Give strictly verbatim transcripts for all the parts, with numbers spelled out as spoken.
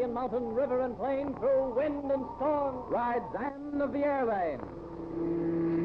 valley and mountain, river and plain, through wind and storm, rides Anne of the Air Lane.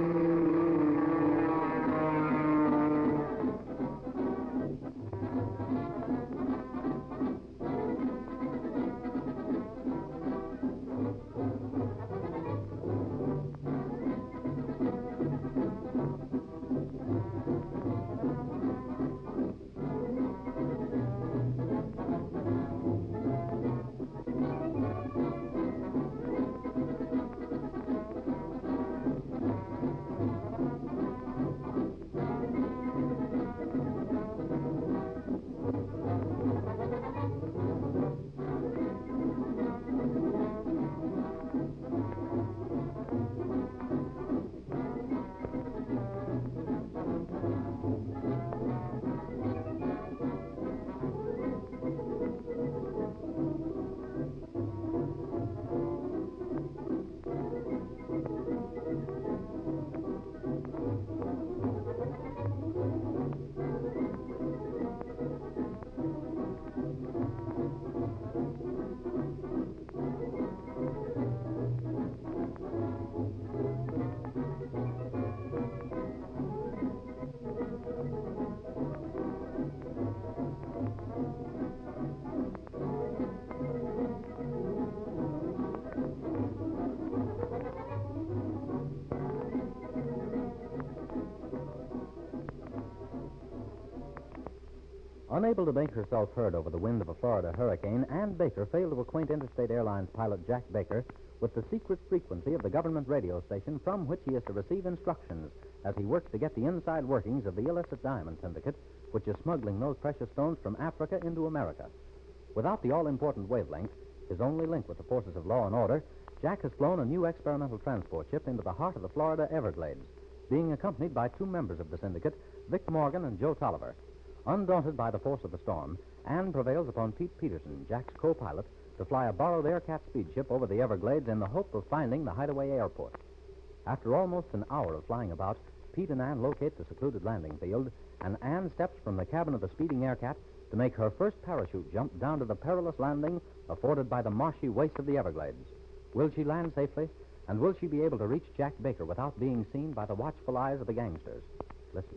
Unable to make herself heard over the wind of a Florida hurricane, Ann Baker failed to acquaint Interstate Airlines pilot Jack Baker with the secret frequency of the government radio station from which he is to receive instructions as he works to get the inside workings of the illicit diamond syndicate, which is smuggling those precious stones from Africa into America. Without the all-important wavelength, his only link with the forces of law and order, Jack has flown a new experimental transport ship into the heart of the Florida Everglades, being accompanied by two members of the syndicate, Vic Morgan and Joe Tolliver. Undaunted by the force of the storm, Anne prevails upon Pete Peterson, Jack's co-pilot, to fly a borrowed Aircat speed ship over the Everglades in the hope of finding the hideaway airport. After almost an hour of flying about, Pete and Anne locate the secluded landing field, and Anne steps from the cabin of the speeding Aircat to make her first parachute jump down to the perilous landing afforded by the marshy waste of the Everglades. Will she land safely, and will she be able to reach Jack Baker without being seen by the watchful eyes of the gangsters? Listen.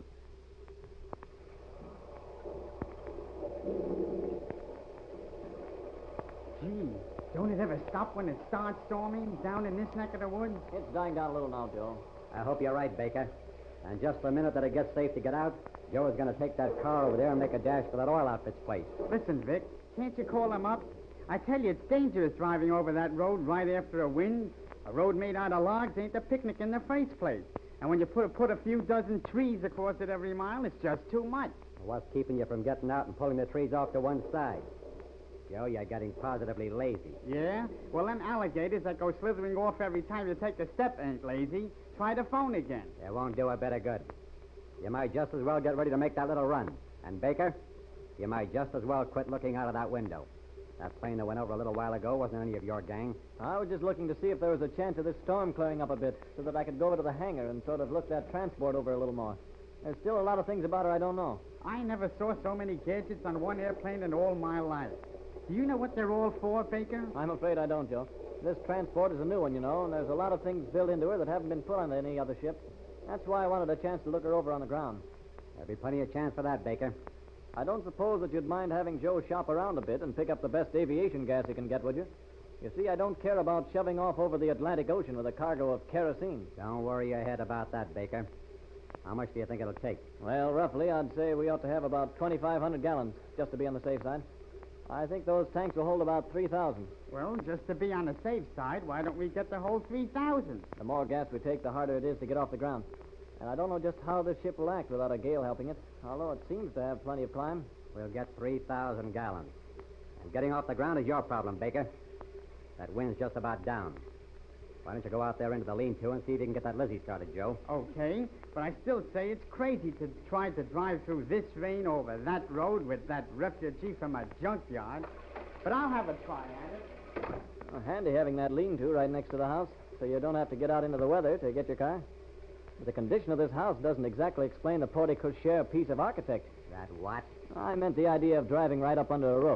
Gee, don't it ever stop when it starts storming down in this neck of the woods? It's dying down a little now, Joe. I hope you're right, Baker. And just the minute that it gets safe to get out, Joe is going to take that car over there and make a dash for that oil outfit's place. Listen, Vic, can't you call him up? I tell you, it's dangerous driving over that road right after a wind. A road made out of logs ain't a picnic in the first place. And when you put, put a few dozen trees across it every mile, it's just too much. What's keeping you from getting out and pulling the trees off to one side? Joe, you're getting positively lazy. Yeah? Well, them alligators that go slithering off every time you take a step ain't lazy. Try the phone again. It won't do a bit of good. You might just as well get ready to make that little run. And, Baker, you might just as well quit looking out of that window. That plane that went over a little while ago wasn't any of your gang. I was just looking to see if there was a chance of this storm clearing up a bit so that I could go over to the hangar and sort of look that transport over a little more. There's still a lot of things about her I don't know. I never saw so many gadgets on one airplane in all my life. Do you know what they're all for, Baker? I'm afraid I don't, Joe. This transport is a new one, you know, and there's a lot of things built into her that haven't been put on any other ship. That's why I wanted a chance to look her over on the ground. There'll be plenty of chance for that, Baker. I don't suppose that you'd mind having Joe shop around a bit and pick up the best aviation gas he can get, would you? You see, I don't care about shoving off over the Atlantic Ocean with a cargo of kerosene. Don't worry your head about that, Baker. How much do you think it'll take? Well, roughly, I'd say we ought to have about twenty-five hundred gallons, just to be on the safe side. I think those tanks will hold about three thousand. Well, just to be on the safe side, why don't we get the whole three thousand? The more gas we take, the harder it is to get off the ground. And I don't know just how this ship will act without a gale helping it, although it seems to have plenty of climb. We'll get three thousand gallons. And getting off the ground is your problem, Baker. That wind's just about down. Why don't you go out there into the lean-to and see if you can get that Lizzie started, Joe? Okay, but I still say it's crazy to try to drive through this rain over that road with that refugee from a junkyard. But I'll have a try at it. Well, handy having that lean-to right next to the house, so you don't have to get out into the weather to get your car. But the condition of this house doesn't exactly explain the porte cochere piece of architecture. That what? I meant the idea of driving right up under a roof.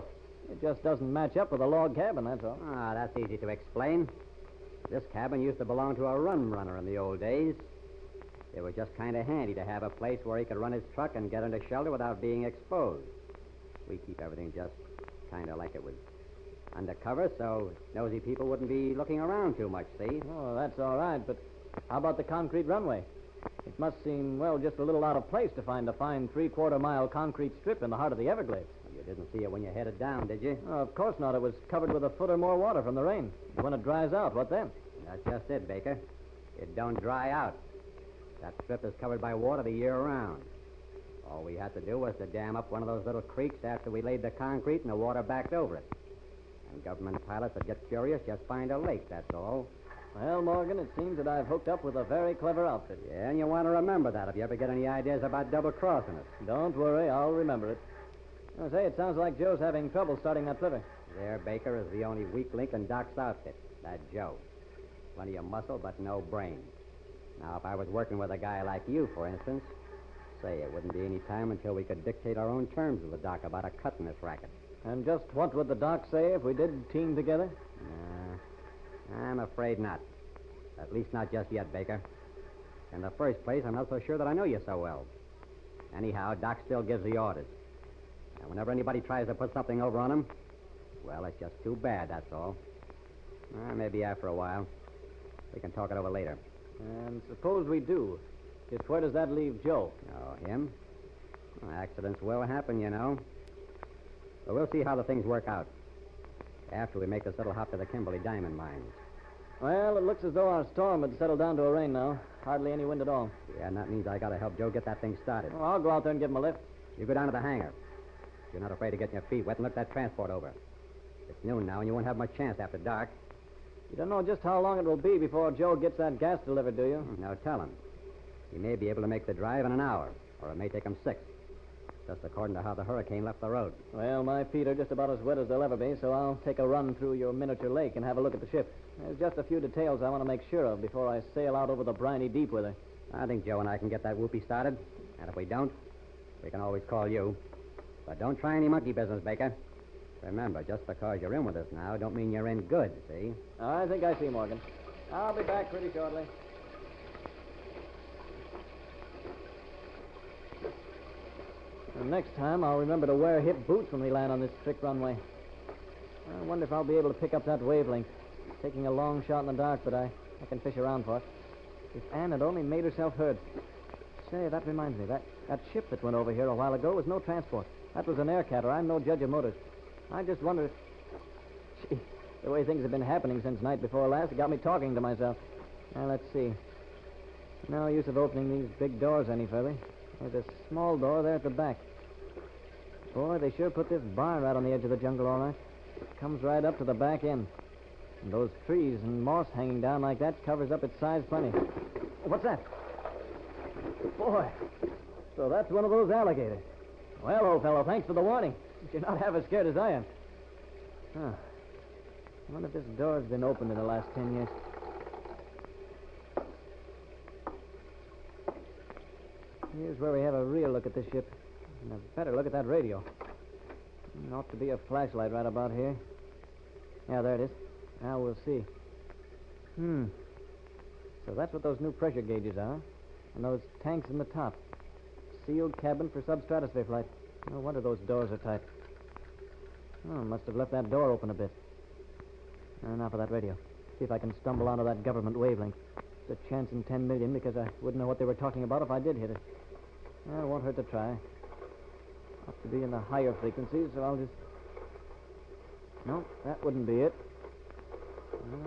It just doesn't match up with a log cabin, that's all. Ah, that's easy to explain. This cabin used to belong to a rum runner in the old days. It was just kind of handy to have a place where he could run his truck and get into shelter without being exposed. We keep everything just kind of like it was undercover, so nosy people wouldn't be looking around too much, see? Oh, that's all right, but how about the concrete runway? It must seem, well, just a little out of place to find a fine three-quarter mile concrete strip in the heart of the Everglades. You didn't see it when you headed down, did you? Oh, of course not. It was covered with a foot or more water from the rain. When it dries out, what then? That's just it, Baker. It don't dry out. That strip is covered by water the year round. All we had to do was to dam up one of those little creeks after we laid the concrete and the water backed over it. And government pilots that get curious just find a lake, that's all. Well, Morgan, it seems that I've hooked up with a very clever outfit. Yeah, and you want to remember that if you ever get any ideas about double-crossing us. Don't worry, I'll remember it. I say, it sounds like Joe's having trouble starting that flivver. There, Baker, is the only weak link in Doc's outfit. That Joe. Plenty of muscle, but no brains. Now, if I was working with a guy like you, for instance, say, it wouldn't be any time until we could dictate our own terms with the doc about a cut in this racket. And just what would the doc say if we did team together? Nah, I'm afraid not. At least not just yet, Baker. In the first place, I'm not so sure that I know you so well. Anyhow, Doc still gives the orders. And whenever anybody tries to put something over on him, well, it's just too bad, that's all. Uh, maybe after a while. We can talk it over later. And suppose we do. Just where does that leave Joe? Oh, him? Well, accidents will happen, you know. But we'll see how the things work out. After we make this little hop to the Kimberly diamond mines. Well, it looks as though our storm had settled down to a rain now. Hardly any wind at all. Yeah, and that means I gotta help Joe get that thing started. Oh, I'll go out there and give him a lift. You go down to the hangar. If you're not afraid of getting your feet wet, and look that transport over. It's noon now, and you won't have much chance after dark. You don't know just how long it will be before Joe gets that gas delivered, do you? Now tell him. He may be able to make the drive in an hour, or it may take him six. Just according to how the hurricane left the road. Well, my feet are just about as wet as they'll ever be, so I'll take a run through your miniature lake and have a look at the ship. There's just a few details I want to make sure of before I sail out over the briny deep with her. I think Joe and I can get that whoopee started. And if we don't, we can always call you. But don't try any monkey business, Baker. Remember, just because you're in with us now don't mean you're in good, see? I think I see, Morgan. I'll be back pretty shortly. And next time, I'll remember to wear hip boots when we land on this trick runway. I wonder if I'll be able to pick up that wavelength. Taking a long shot in the dark, but I, I can fish around for it. If Anne had only made herself heard. Say, that reminds me. That, that ship that went over here a while ago was no transport. That was an air catter. I'm no judge of motors. I just wonder if... Gee, the way things have been happening since night before last, it got me talking to myself. Now, let's see. No use of opening these big doors any further. There's a small door there at the back. Boy, they sure put this barn right on the edge of the jungle, all right. It comes right up to the back end. And those trees and moss hanging down like that covers up its size plenty. What's that? Boy, so that's one of those alligators. Well, old fellow, thanks for the warning. You're not half as scared as I am. Huh. I wonder if this door's been opened in the last ten years. Here's where we have a real look at this ship. And a better look at that radio. There ought to be a flashlight right about here. Yeah, there it is. Now we'll see. Hmm. So that's what those new pressure gauges are. And those tanks in the top. Sealed cabin for substratosphere flight. No wonder those doors are tight. Oh, must have left that door open a bit. Uh, now for that radio. See if I can stumble onto that government wavelength. It's a chance in ten million because I wouldn't know what they were talking about if I did hit it. Well, it won't hurt to try. Ought to be in the higher frequencies, so I'll just... No, that wouldn't be it. Uh...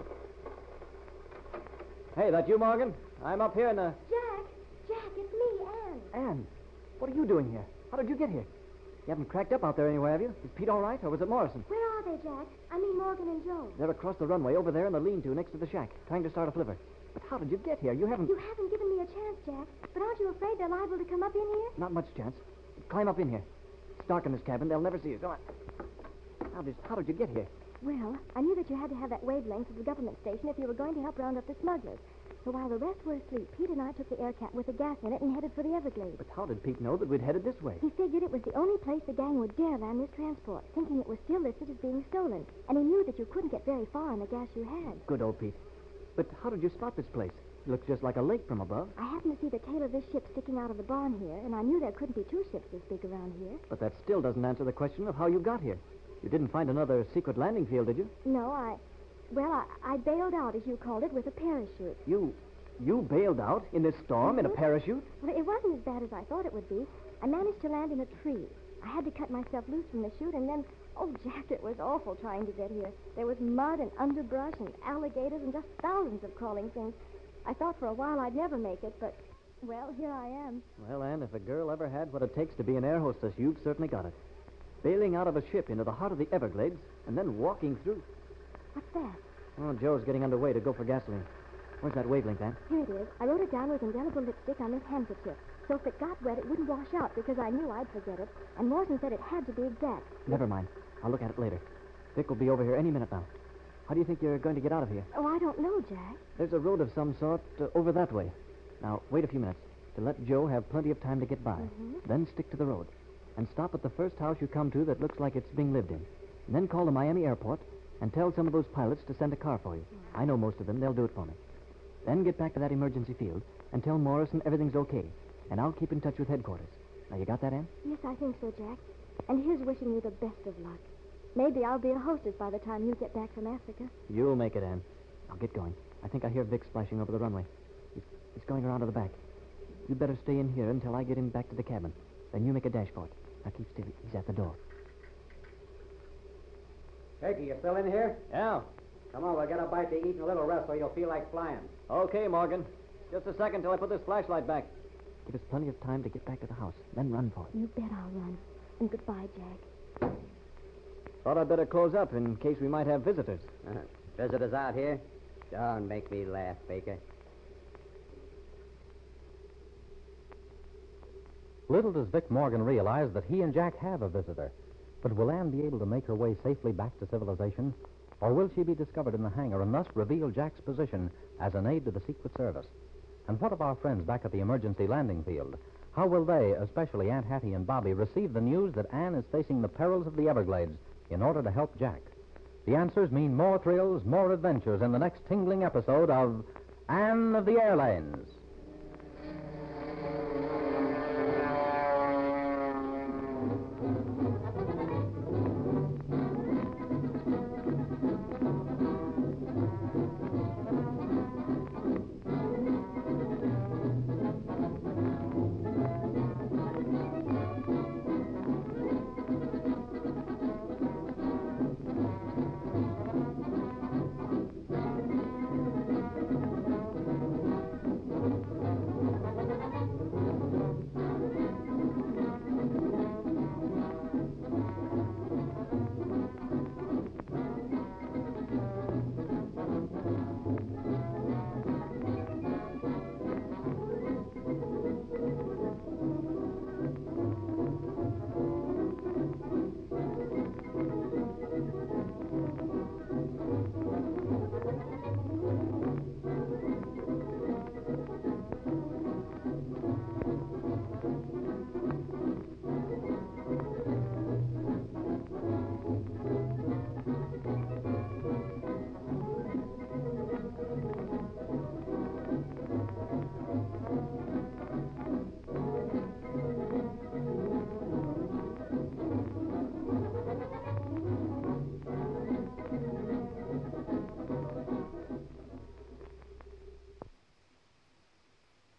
Hey, that you, Morgan? I'm up here in the... Jack! Jack, it's me, Anne. Anne, what are you doing here? How did you get here? You haven't cracked up out there anywhere, have you? Is Pete all right, or was it Morrison? Where are they, Jack? I mean Morgan and Joe. They're across the runway over there in the lean-to next to the shack, trying to start a flivver. But how did you get here? You haven't... You haven't given me a chance, Jack. But aren't you afraid they're liable to come up in here? Not much chance. Climb up in here. It's dark in this cabin. They'll never see you. Go on. How did, how did you get here? Well, I knew that you had to have that wavelength of the government station if you were going to help round up the smugglers. So while the rest were asleep, Pete and I took the air cat with the gas in it and headed for the Everglades. But how did Pete know that we'd headed this way? He figured it was the only place the gang would dare land this transport, thinking it was still listed as being stolen. And he knew that you couldn't get very far on the gas you had. Good old Pete. But how did you spot this place? It looks just like a lake from above. I happened to see the tail of this ship sticking out of the barn here, and I knew there couldn't be two ships this big around here. But that still doesn't answer the question of how you got here. You didn't find another secret landing field, did you? No, I... Well, I, I bailed out, as you called it, with a parachute. You... you bailed out in this storm in a parachute? Well, it wasn't as bad as I thought it would be. I managed to land in a tree. I had to cut myself loose from the chute, and then... Oh, Jack, it was awful trying to get here. There was mud and underbrush and alligators and just thousands of crawling things. I thought for a while I'd never make it, but, well, here I am. Well, Anne, if a girl ever had what it takes to be an air hostess, you've certainly got it. Bailing out of a ship into the heart of the Everglades and then walking through. What's that? Oh, Joe's getting underway to go for gasoline. Where's that wavelength, Anne? Here it is. I wrote it down with indelible lipstick on this handkerchief. So if it got wet, it wouldn't wash out because I knew I'd forget it. And Morrison said it had to be exact. Never mind. I'll look at it later. Vic will be over here any minute now. How do you think you're going to get out of here? Oh, I don't know, Jack. There's a road of some sort uh, over that way. Now, wait a few minutes to let Joe have plenty of time to get by. Mm-hmm. Then stick to the road. And stop at the first house you come to that looks like it's being lived in. And then call the Miami airport and tell some of those pilots to send a car for you. Mm-hmm. I know most of them. They'll do it for me. Then get back to that emergency field and tell Morrison everything's okay. And I'll keep in touch with headquarters. Now, you got that, Ann? Yes, I think so, Jack. And here's wishing you the best of luck. Maybe I'll be a hostess by the time you get back from Africa. You'll make it, Ann. I'll get going. I think I hear Vic splashing over the runway. He's, he's going around to the back. You'd better stay in here until I get him back to the cabin. Then you make a dash for it. Now keep still. He's at the door. Peggy, you still in here? Yeah. Come on, we'll get a bite to eat and a little rest so you'll feel like flying. Okay, Morgan. Just a second till I put this flashlight back. Give us plenty of time to get back to the house. Then run for it. You bet I'll run. And goodbye, Jack. Thought I'd better close up in case we might have visitors. Uh, visitors out here? Don't make me laugh, Baker. Little does Vic Morgan realize that he and Jack have a visitor. But will Anne be able to make her way safely back to civilization? Or will she be discovered in the hangar and thus reveal Jack's position as an aide to the Secret Service? And what of our friends back at the emergency landing field? How will they, especially Aunt Hattie and Bobby, receive the news that Anne is facing the perils of the Everglades in order to help Jack? The answers mean more thrills, more adventures in the next tingling episode of Anne of the Airlanes.